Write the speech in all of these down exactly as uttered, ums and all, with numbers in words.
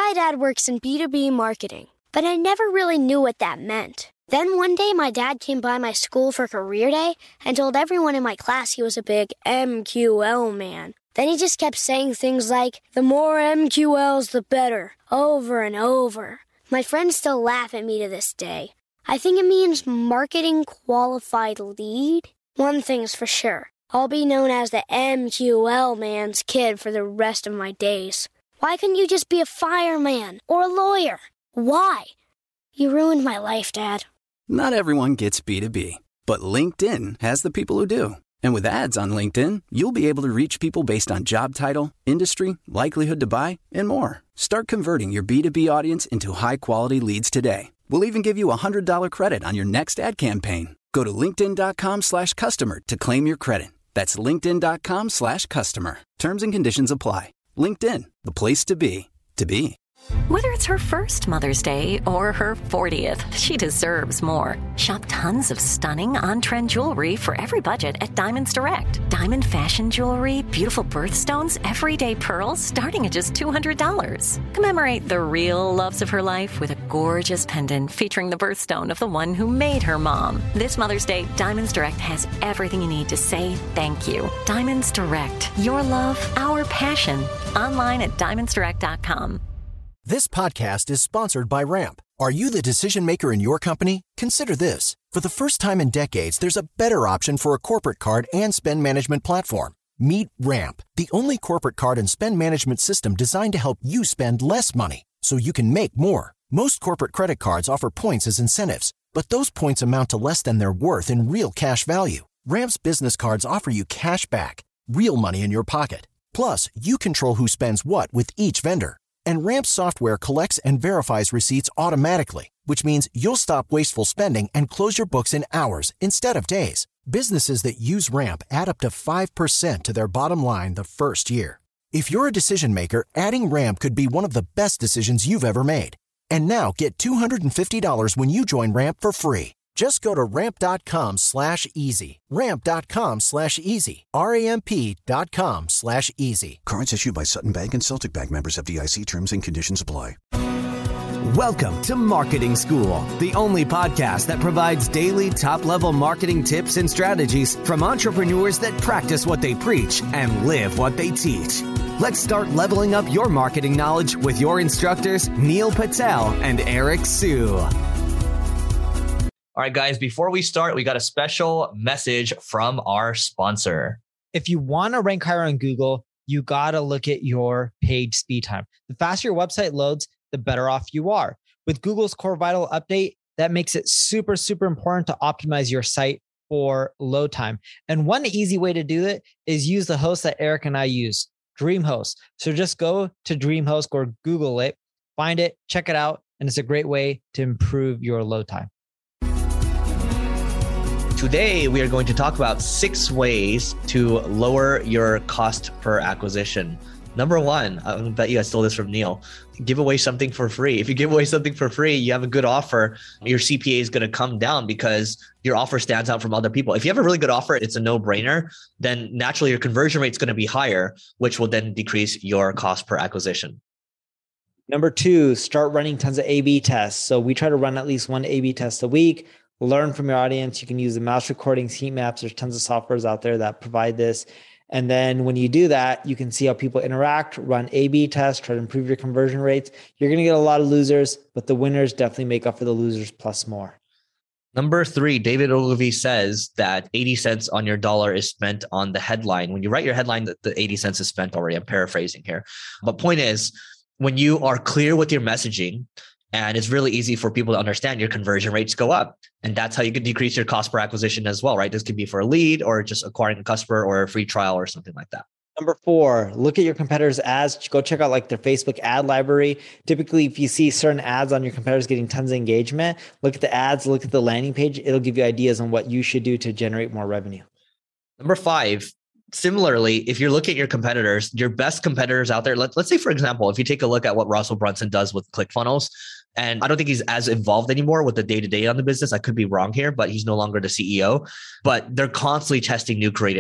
My dad works in B two B marketing, but I never really knew what that meant. Then one day, my dad came by my school for career day and told everyone in my class he was a big M Q L man. Then he just kept saying things like, the more M Q Ls, the better, over and over. My friends still laugh at me to this day. I think it means marketing qualified lead. One thing's for sure, I'll be known as the M Q L man's kid for the rest of my days. Why couldn't you just be a fireman or a lawyer? Why? You ruined my life, Dad. Not everyone gets B two B, but LinkedIn has the people who do. And with ads on LinkedIn, you'll be able to reach people based on job title, industry, likelihood to buy, and more. Start converting your B two B audience into high-quality leads today. We'll even give you a one hundred dollars credit on your next ad campaign. Go to linkedin.com slash customer to claim your credit. That's linkedin.com slash customer. Terms and conditions apply. LinkedIn, the place to be, to be. Whether it's her first Mother's Day or her fortieth, she deserves more. Shop tons of stunning on-trend jewelry for every budget at Diamonds Direct. Diamond fashion jewelry, beautiful birthstones, everyday pearls starting at just two hundred dollars. Commemorate the real loves of her life with a gorgeous pendant featuring the birthstone of the one who made her mom. This Mother's Day, Diamonds Direct has everything you need to say thank you. Diamonds Direct. Your love, our passion. Online at diamonds direct dot com. This podcast is sponsored by Ramp. Are you the decision maker in your company? Consider this. For the first time in decades, there's a better option for a corporate card and spend management platform. Meet Ramp, the only corporate card and spend management system designed to help you spend less money so you can make more. Most corporate credit cards offer points as incentives, but those points amount to less than their worth in real cash value. Ramp's business cards offer you cash back, real money in your pocket. Plus, you control who spends what with each vendor. And Ramp software collects and verifies receipts automatically, which means you'll stop wasteful spending and close your books in hours instead of days. Businesses that use Ramp add up to five percent to their bottom line the first year. If you're a decision maker, adding Ramp could be one of the best decisions you've ever made. And now get two hundred fifty dollars when you join Ramp for free. Just go to ramp.com slash easy. Ramp.com slash easy. R-A-M-P dot com slash easy. Cards issued by Sutton Bank and Celtic Bank, members, F D I C. Terms and conditions apply. Welcome to Marketing School, the only podcast that provides daily top-level marketing tips and strategies from entrepreneurs that practice what they preach and live what they teach. Let's start leveling up your marketing knowledge with your instructors, Neil Patel and Eric Sue. All right, guys, before we start, we got a special message from our sponsor. If you want to rank higher on Google, you got to look at your page speed time. The faster your website loads, the better off you are. With Google's Core Vital update, that makes it super, super important to optimize your site for load time. And one easy way to do that is use the host that Eric and I use, DreamHost. So just go to DreamHost or Google it, find it, check it out, and it's a great way to improve your load time. Today, we are going to talk about six ways to lower your cost per acquisition. Number one, I bet you guys stole this from Neil. Give away something for free. If you give away something for free, you have a good offer, your C P A is going to come down because your offer stands out from other people. If you have a really good offer, it's a no-brainer, then naturally your conversion rate is going to be higher, which will then decrease your cost per acquisition. Number two, start running tons of A B tests. So we try to run at least one A B test a week. Learn from your audience. You can use the mouse recordings, heat maps. There's tons of softwares out there that provide this. And then when you do that, you can see how people interact, run A B tests, try to improve your conversion rates. You're going to get a lot of losers, but the winners definitely make up for the losers plus more. Number three, David Ogilvy says that eighty cents on your dollar is spent on the headline. When you write your headline, the, the eighty cents is spent already. I'm paraphrasing here. But point is, when you are clear with your messaging, and it's really easy for people to understand, your conversion rates go up. And that's how you can decrease your cost per acquisition as well, right? This could be for a lead or just acquiring a customer or a free trial or something like that. Number four, look at your competitors' ads. Go check out like their Facebook ad library. Typically, if you see certain ads on your competitors getting tons of engagement, look at the ads, look at the landing page. It'll give you ideas on what you should do to generate more revenue. Number five, similarly, if you're looking at your competitors, your best competitors out there, let, let's say, for example, if you take a look at what Russell Brunson does with ClickFunnels, and I don't think he's as involved anymore with the day-to-day on the business. I could be wrong here, but he's no longer the C E O. But they're constantly testing new creatives.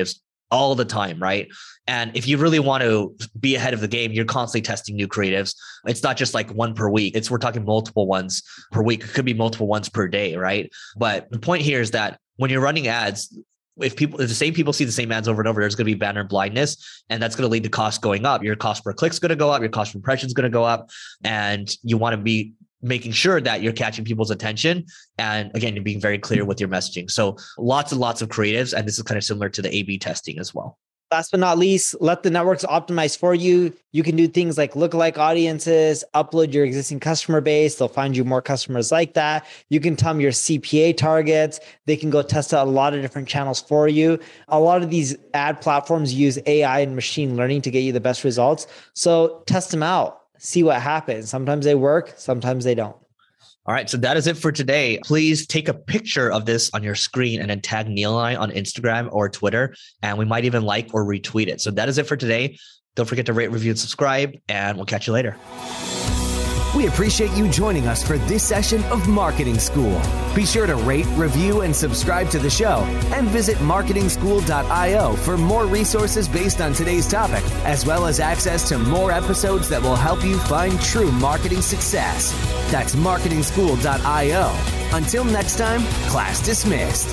all the time, right? And if you really want to be ahead of the game, you're constantly testing new creatives. It's not just like one per week. It's we're talking multiple ones per week. It could be multiple ones per day, right? But the point here is that when you're running ads, if people, if the same people see the same ads over and over, there's going to be banner blindness, and that's going to lead to costs going up. Your cost per click is going to go up. Your cost per impression is going to go up, and you want to be making sure that you're catching people's attention. And again, you're being very clear with your messaging. So lots and lots of creatives, and this is kind of similar to the A B testing as well. Last but not least, let the networks optimize for you. You can do things like lookalike audiences, upload your existing customer base. They'll find you more customers like that. You can tell them your C P A targets. They can go test out a lot of different channels for you. A lot of these ad platforms use A I and machine learning to get you the best results. So test them out, see what happens. Sometimes they work, sometimes they don't. All right, so that is it for today. Please take a picture of this on your screen and then tag Neil and I on Instagram or Twitter, and we might even like or retweet it. So that is it for today. Don't forget to rate, review, and subscribe, and we'll catch you later. We appreciate you joining us for this session of Marketing School. Be sure to rate, review, and subscribe to the show, and visit marketing school dot io for more resources based on today's topic, as well as access to more episodes that will help you find true marketing success. That's marketing school dot io. Until next time, class dismissed.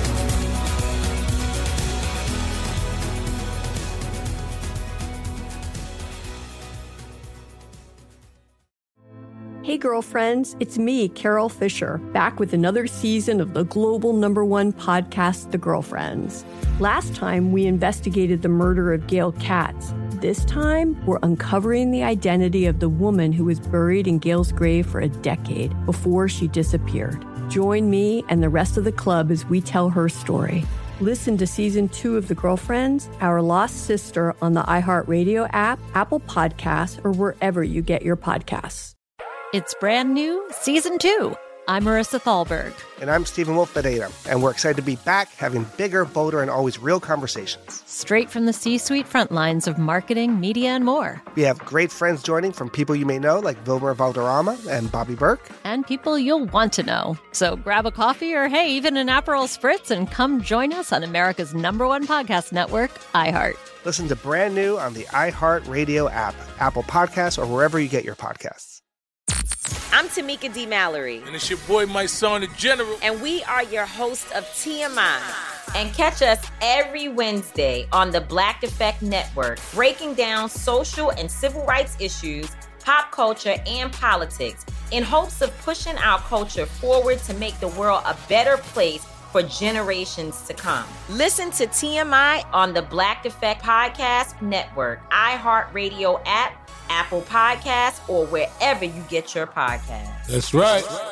Hey girlfriends, it's me, Carol Fisher, back with another season of the global number one podcast, The Girlfriends. Last time, we investigated the murder of Gail Katz. This time, we're uncovering the identity of the woman who was buried in Gail's grave for a decade before she disappeared. Join me and the rest of the club as we tell her story. Listen to season two of The Girlfriends, Our Lost Sister on the iHeartRadio app, Apple Podcasts, or wherever you get your podcasts. It's brand new, season two. I'm Marissa Thalberg. And I'm Stephen Wolf Bedeta, and we're excited to be back having bigger, bolder, and always real conversations. Straight from the C-suite front lines of marketing, media, and more. We have great friends joining from people you may know, like Vilmer Valderrama and Bobby Burke. And people you'll want to know. So grab a coffee or, hey, even an Aperol Spritz and come join us on America's number one podcast network, iHeart. Listen to brand new on the iHeartRadio app, Apple Podcasts, or wherever you get your podcasts. I'm Tamika D. Mallory. And it's your boy, my son, the General. And we are your hosts of T M I. And catch us every Wednesday on the Black Effect Network, breaking down social and civil rights issues, pop culture, and politics in hopes of pushing our culture forward to make the world a better place for generations to come. Listen to T M I on the Black Effect Podcast Network, iHeartRadio app, Apple Podcasts, or wherever you get your podcasts. That's right.